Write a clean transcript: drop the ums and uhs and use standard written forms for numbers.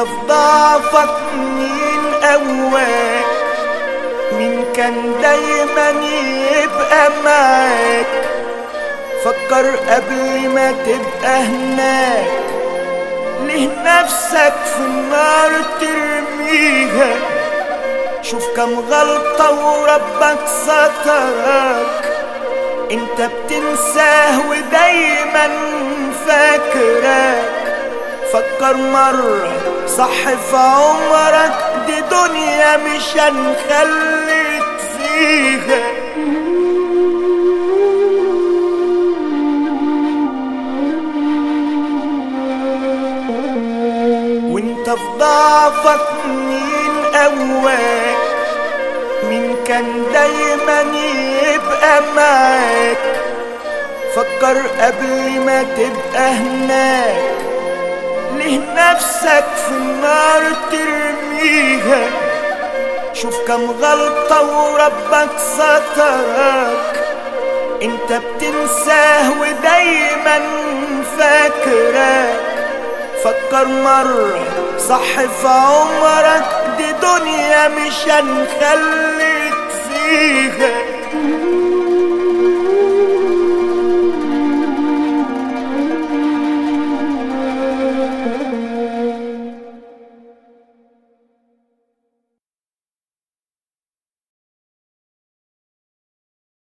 في ضعفك مين قواك؟ مين كان دايما يبقى معاك؟ فكر قبل ما تبقى هناك. ليه نفسك في النار ترميها؟ شوف كم غلطة وربك سترك. انت بتنساه ودايما فاكرك. فكر مرة صح في عمرك، دي دنيا مش هنخليك فيها. وانت في ضعفك مين قواك؟ مين كان دايما يبقى معاك؟ فكر قبل ما تبقى هناك. ليه نفسك في النار ترميها؟ شوف كم غلطة وربك سترك. انت بتنساه ودايما فاكرك. فكر مرة صح في عمرك، دي دنيا مش هنخليك فيها.